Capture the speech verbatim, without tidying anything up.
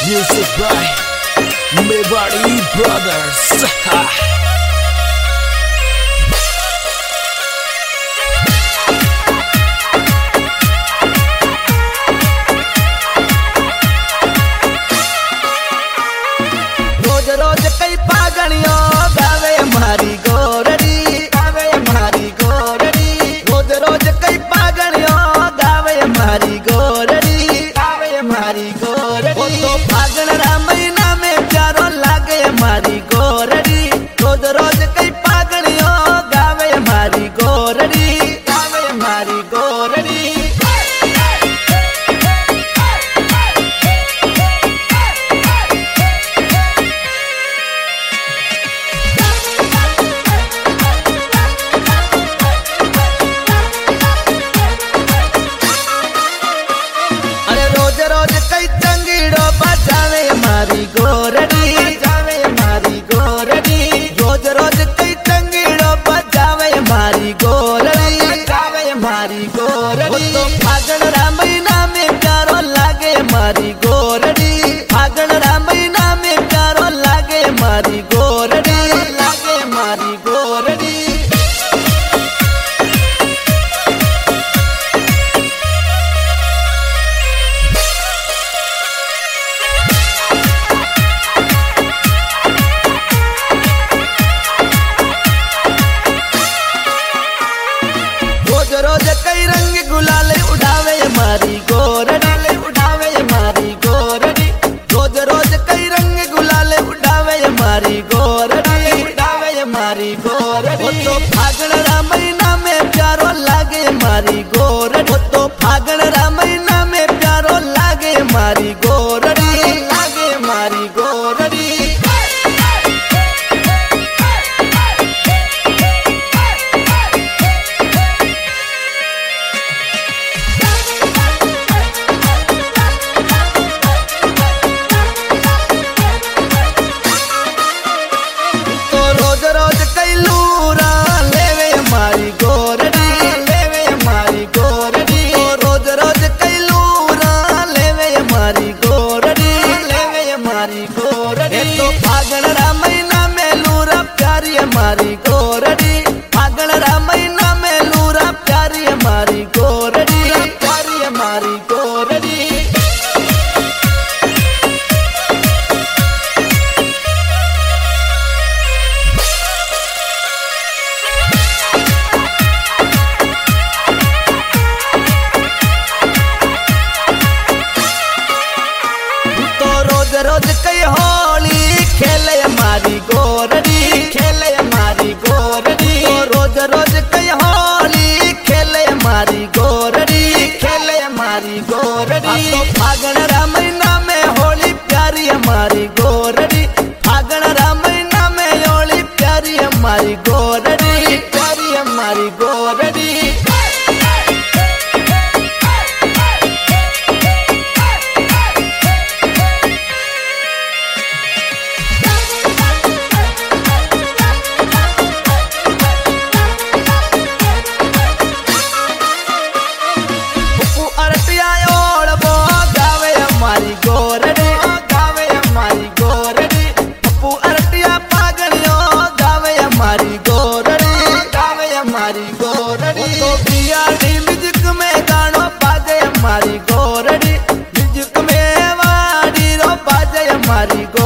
Music by Mewari Brothers. रोज रोज कई पागणियों गावे मारी गोरड़ी, गावे मारी गोरड़ी। रोज रोज कई पागणियों गावे मारी गोरड़ी, गावे मारी गोरड़ी। वो तो फागण रा महीना में प्यारो लागे मारी गोरड़ी। रोज रोज कई पागणियों गावे मारी गोरड़ी, गावे मारी गोरड़ी। रोज कई चंगीड़ो बजावे मारी गोरड़ी, बजावे मारी गोरड़ी। रोज रोज कई चंगीड़ो बजावे मारी गोरड़ी, बजावे मारी गोरड़ी। तो फागण रा महीना में प्यारो लागे मारी गोरड़ी। फागण रा महीना में प्यारो लागे मारी गोरड़ी, लागे मारी गोरड़ी। रोज कई रंग गुलाल उड़ावे मारी गोरड़ी, उड़ावे मारी गोरड़ी। रोज रोज कई रंग गुलाल उड़ावे मारी गोरड़ी, उड़ावे मारी गोरड़ी। तो फागण रा महीना में प्यारो लागे मारी गोरड़ी। तो फागण रा महीना में प्यारो लागे मारी गोरड़ी, लागे मारी गोरड़ी। रोज रोज कई लूरा लेवे मारी गोरड़ी, लेवे मारी गोरड़ी। रोज रोज कई लूरा लेवे मारी गोरड़ी, लेवे मारी गोरड़ी। तो फागण रा महीना में लूरा प्यारी मारी गोरड़ी। फागण रा महीना में लूरा प्यारी मारी गोरड़ी, प्यारी मारी गोरड़ी। रोज कई होली खेले मारी गोरड़ी, खेले मारी गोरड़ी। रोज रोज कई होली खेले मारी गोरड़ी, खेले मारी गोरड़ी। तो फागण रा महीना में होली प्यारी हमारी गोरड़ी। फागण रा महीना में होली प्यारी हमारी गोरड़ी, प्यारी हमारी गोरड़ी। गोरड़ी गावे हमारी गोरड़ी। पप्पू अरटिया पागड़ियों गावे हमारी गोरड़ी, गावे हमारी गोरड़ी। तो बियाड़ी म्यूजिक में गानो बाजे हमारी गोरड़ी। म्यूजिक में वाड़ी रो बाजे हमारी गोरड़ी।